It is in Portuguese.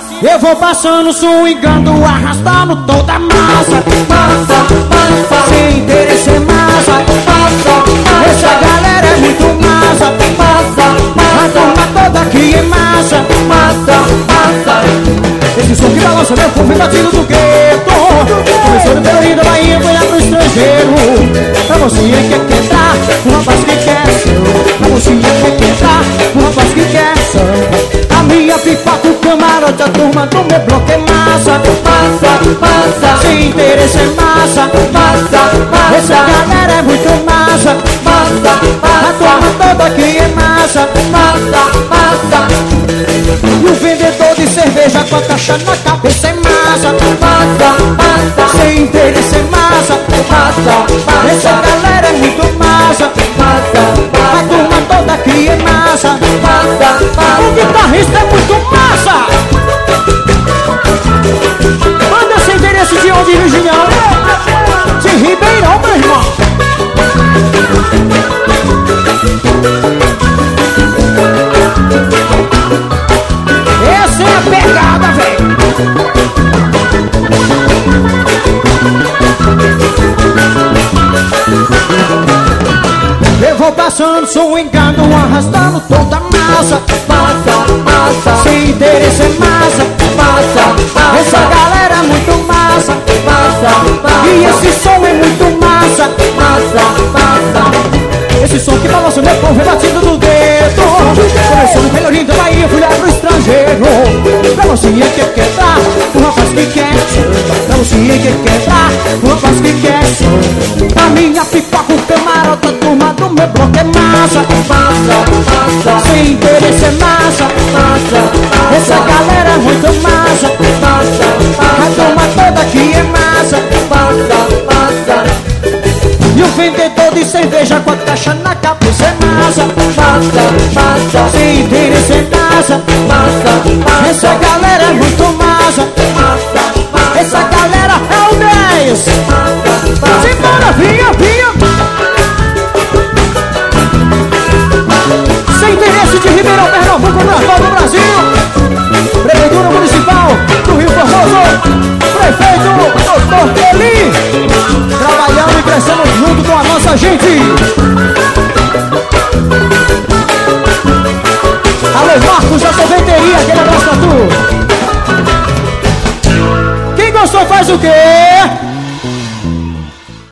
Eu vou passando, swingando, arrastando toda a massa. Massa, massa, sem interesse é massa. Massa, massa, essa galera é muito massa. Massa, massa, a turma toda aqui é massa. Massa, massa, esse som que balança meu povo e batido do gueto. Começou no Pelourinho da Bahia, foi lá pro estrangeiro. Pra você que quer entrar, um rapaz que quer samba. Pra você que quer entrar, um rapaz que quer samba. A minha pipoca, o camarote, a turma do meu bloco é massa. Massa, massa, sem interesse é massa. Massa, massa, essa galera é muito massa. Massa, massa, a turma toda aqui é massa. Massa, massa, e o vendedor de cerveja com a caixa na cabeça é massa. Massa, massa, sem interesse é massa. Massa, massa, essa galera é muito massa. Massa, massa, a turma toda aqui é massa. Massa, massa, o guitarrista é muito massa. Banda sem interesse de onde, Virginião? De Ribeirão, meu irmão. Essa é a pegada, velho. Eu vou passando, swingando, arrastando toda a massa. Massa, massa, sem interesse é massa. Massa, massa, essa galera é muito massa. Massa, massa, e esse som é muito massa. Massa, massa, esse som que balança meu povo é batido do dedo. Começou no Pelourinho da Bahia, fui lá pro estrangeiro. Pra você que quer entrar, um rapaz que quer samba. Pra você que quer entrar, um rapaz que quer samba. A minha pipoca, o camarote, a turma do meu bloco é massa. Massa, massa, sem interesse é massa. Massa, massa, essa galera é muito massa. Massa, massa, a turma toda aqui é massa. Massa, massa, e o vendedor de cerveja com a caixa na cabeça é massa. Massa, massa, sem interesse é massa. Massa, massa, essa galera é muito massa. Massa, massa, essa galera é o 10. Simbora, vinha, vinha. Sem interesse de Ribeirão, Pernambuco, do Brasil. Prefeitura Municipal do Rio Formoso. Prefeito Dr. Kelly, trabalhando e crescendo junto com a nossa gente. Alô Marcos, a sorveteria, aquele abraço pra tu. Quem gostou faz o quê?